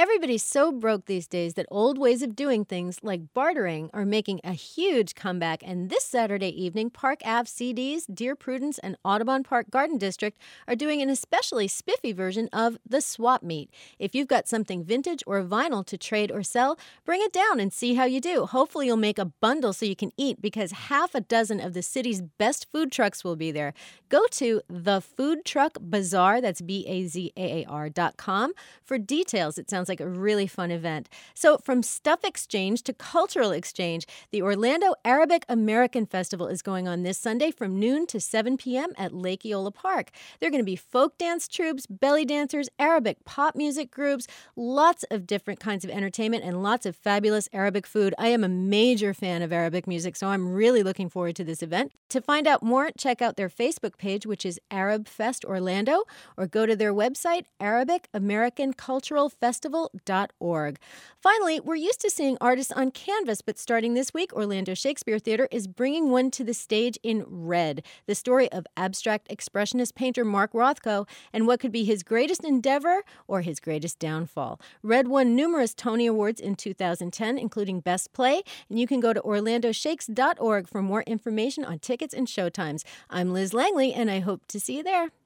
Everybody's so broke these days that old ways of doing things like bartering are making a huge comeback. And this Saturday evening, Park Ave CDs, Dear Prudence, and Audubon Park Garden District are doing an especially spiffy version of the swap meet. If you've got something vintage or vinyl to trade or sell, bring it down and see how you do. Hopefully you'll make a bundle so you can eat because half a dozen of the city's best food trucks will be there. Go to the Food Truck Bazaar, that's BAZAAR.com, for details. It sounds like a really fun event. So from stuff exchange to cultural exchange, the Orlando Arabic American Festival is going on this Sunday from noon to 7 p.m. at Lake Eola Park. There are going to be folk dance troupes, belly dancers, Arabic pop music groups, lots of different kinds of entertainment, and lots of fabulous Arabic food. I am a major fan of Arabic music, so I'm really looking forward to this event. To find out more, check out their Facebook page, which is Arab Fest Orlando, or go to their website, ArabicAmericanCulturalFestival.org. Finally, we're used to seeing artists on canvas, but starting this week, Orlando Shakespeare Theater is bringing one to the stage in red, the story of abstract expressionist painter Mark Rothko and what could be his greatest endeavor or his greatest downfall. Red won numerous Tony Awards in 2010, including Best Play, and you can go to orlandoshakes.org for more information on tickets and showtimes. I'm Liz Langley, and I hope to see you there.